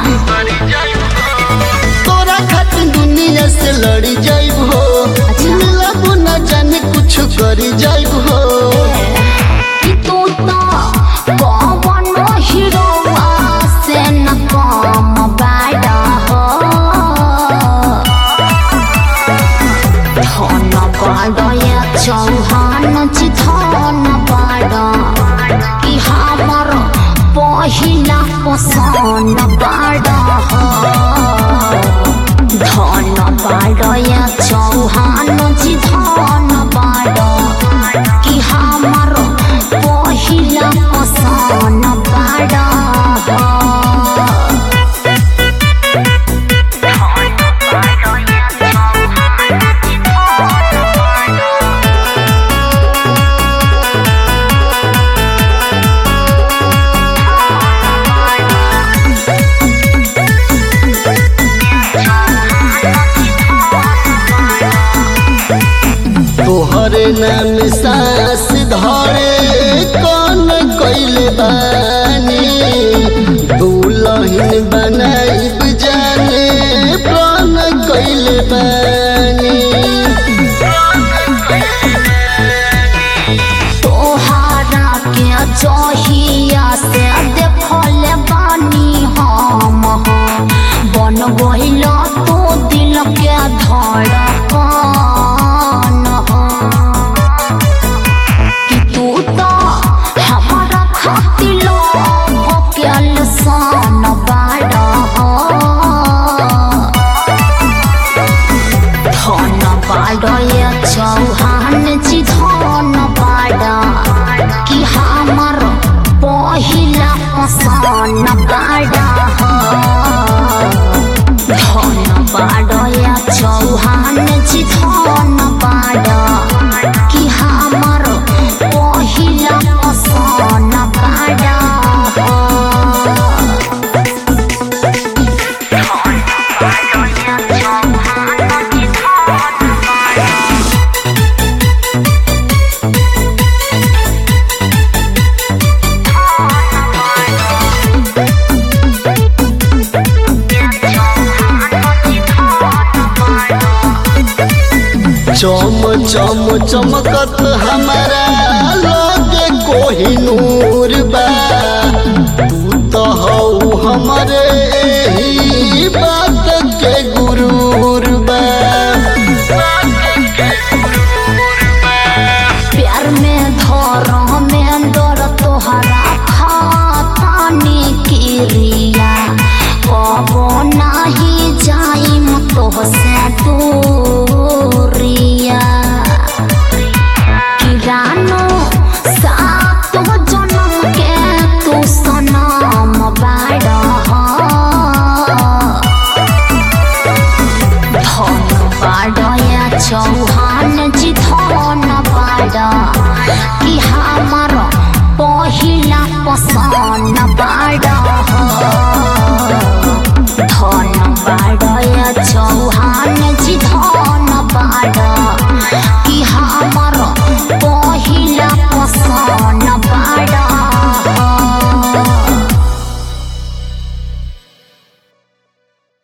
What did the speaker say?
तोरा खातिर दुनिया से लड़ी जाइब हो। मिलब न जाने कुछ करी जाइब हो। कि तू तो कौन हीरोवा से न कम बाड़ा हो। धन बाड़ा या चौहान जी धन बाड़ा कि हमर पहिला पसंद बाड़ा हो। धन बाड़ा या चौहान जी धन बाड़ा कि हमर पहिला पसंद बाड़ा हो। तोहरे नाम सांस धरे कौन कइले बानी। दुल्हन बनाइब जाने प्राण कइले बानी। तोहरा के जहिया से देखले बानी हम हो। बन गइल तो दिल के धड़कन हो। कि तू तो हमारा खातिर भकेल सन बाड़ा हो। धन बाड़ा या चौहान जी धन बाड़ा कि हमर पहिला पसंद बाड़ा हो। धन बाड़ा या चौहान जी धन बाड़ा कि हमर पहिला पसंद बाड़ा हो। चम चम चमकत हमारा लगे कोहिनूर